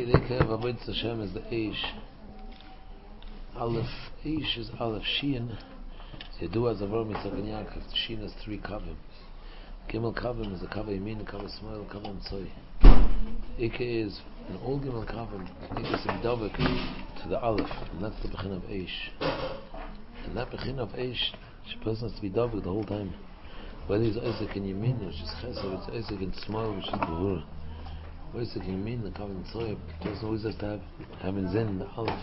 Yideke of Avodas Hashem is the Eish. Aleph, Eish is Aleph Shin. Yedua Zavor Mitzvah Yaakov. Shin has 3 kavim. Gimel kavim is a kav Yamin, a kav Small, a kav Tzoi. Ike is an all Gimel kavim. Ike is Midavik to the Aleph, and that's the Bechin of Eish. And that Bechin of Eish, the person has to be Davik the whole time. Whether he's Isaac in Yamin, which is Chesed, it's Isaac in Small, which is Gevurah. Isaac in Yamin, the kav Tzoi, the person always has to have in Zin, the Aleph.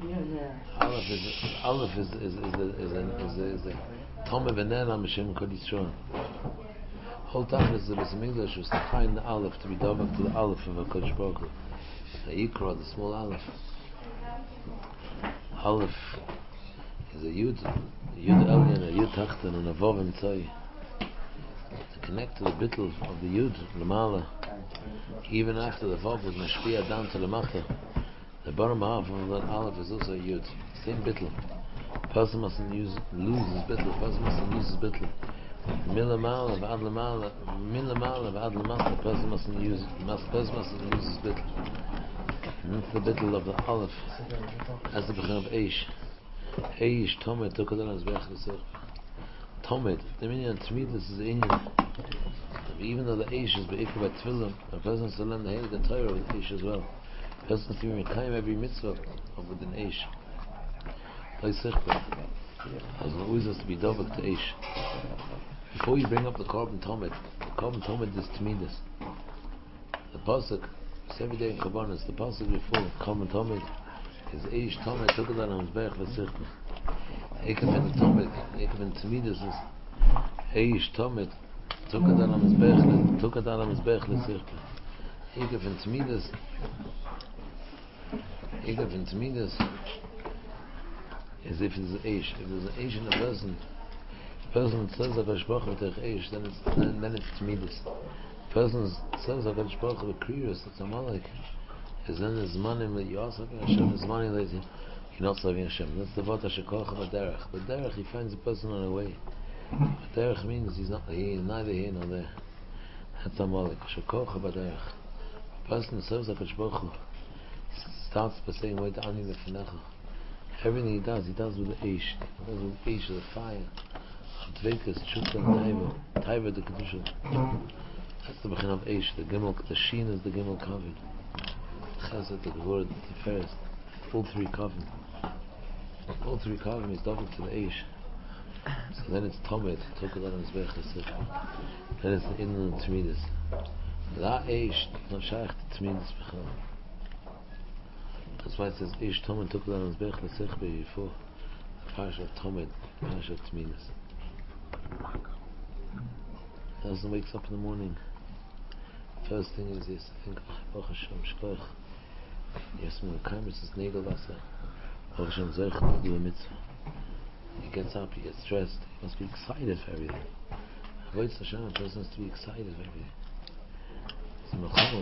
Aleph is a Tome V'Nen HaMashem Kod Yisrael. Whole time is the Beis Hamikdash was to find the Aleph, to be Davak to the Aleph of HaKadosh Baruch Hu. The Yikra, the small Aleph. Aleph is a Yud Elyon, a Yud Tachten, and a Vav Tzoi. To connect to the bittul of the Yud, Lamala, even after the Vav was Mashpiyah down to the Machta. The bottom half of that Aleph is also a Yud. Same bittul. Person mustn't lose his bittul. Person mustn't use his bittul. Milamala of Adlamala, Milamala of Adlamala. Person mustn't use his bittul. And that's the bittul of the Aleph. As the Bechin of Eish. Eish Tomed took it on his Bech L'Sech. Tomed. The meaning of Tmidus is Inyan. Even though the Eish is Be'ikah by Tfilim, a person has to learn the Heilig and Torah with Eish as well. Person has to be Mekayim every mitzvah of within Eish. Like Sechbet. As always has to be Davak to Eish. Before you bring up the Korban Tomed is Tmidus. The Pasuk, it's every day in Kabbanis, the Pasuk before Korban Tomed is Eish Tomed, took it on his Bech V'Sechbet. Ekav in Tomed, Ekav in Tmidus is Eish Tomed, took it on his Bech V'Sechbet. Ekav in Tmidus, as if it's an Eish. If there's an Eish in a person that says HaKadosh Baruch Hu with Eish, then it's Tmidus. The person says HaKadosh Baruch Hu with Kriyus, it's Amalek. Is then there's manim that you are serving Hashem, there's manim that you're not serving Hashem. That's the Vata Shekocha B'derech. B'derech, he finds a person on the way. B'derech means he's neither here nor there. That's Amalek. Shekocha B'derech. A person that serves HaKadosh Baruch Hu starts by saying, wait, Ani Lefinecha. Everything he does with the Eish. He does with the Eish, the fire. Dvekas, Chukta, and Taiva, the Kedusha. That's the Bechin of Eish. The Shin is the Gimel Kavim. Chesed, the Gevurah, the Tiferes. All 3 Kavim. All 3 Kavim is double to the Eish. So then it's Tomed, Tokadan and Zbech Chesed. Then it's the Inland Tmidus. That Eish, not Shaykh to Tmidus Bechin. That's why it says Eish Tomed took it on his Bech L'Sech before the Parasha of Tomed, Parasha of Tmidus. The person wakes up in the morning. First thing is this, I think, Baruch Hashem Shkoch. Yes, when the Kaimis is Negel Vasa, Baruch Hashem Zech to do a mitzvah. He gets up, he gets dressed, he must be excited for everything. Avodas Hashem, a person has to be excited for everything. It's a Mechamo.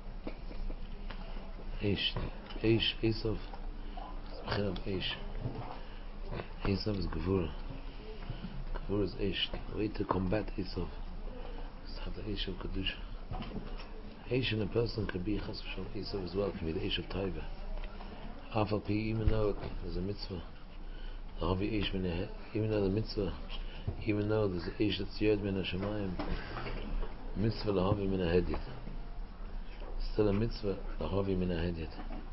Eish, Esav, Bechin of Eish. Esav is Gevurah. Gevurah is Eish. The way to combat Esav is to have the Eish of Kedusha. Eish in a person can be Chas V'Shalom. Esav as well can be the Eish of Taiva. Afal Pi, even though there's a mitzvah, the Havi Eish min HaHedit, even though the mitzvah, even though there's an Eish that's Yod min HaShamayim, mitzvah the Havi min HaHedit. Still a mitzvah, the Havi min HaHedit.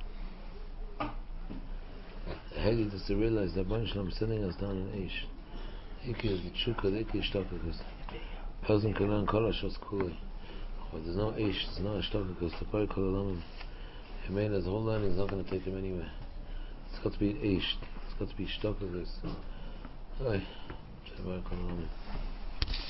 The Hedit is to realize that Baruch Shalom is sending us down in Eish. Iki is the Chukka, the Iki is Shtakakus. Person can learn Kol HaShos Kuli. But there's no Eish, there's no Shtakakus. The Pari Kol HaLamim. He made his whole learning is not going to take him anywhere. It's got to be Eish. It's got to be Shtakakus. Hi. Pari Kol HaLamim.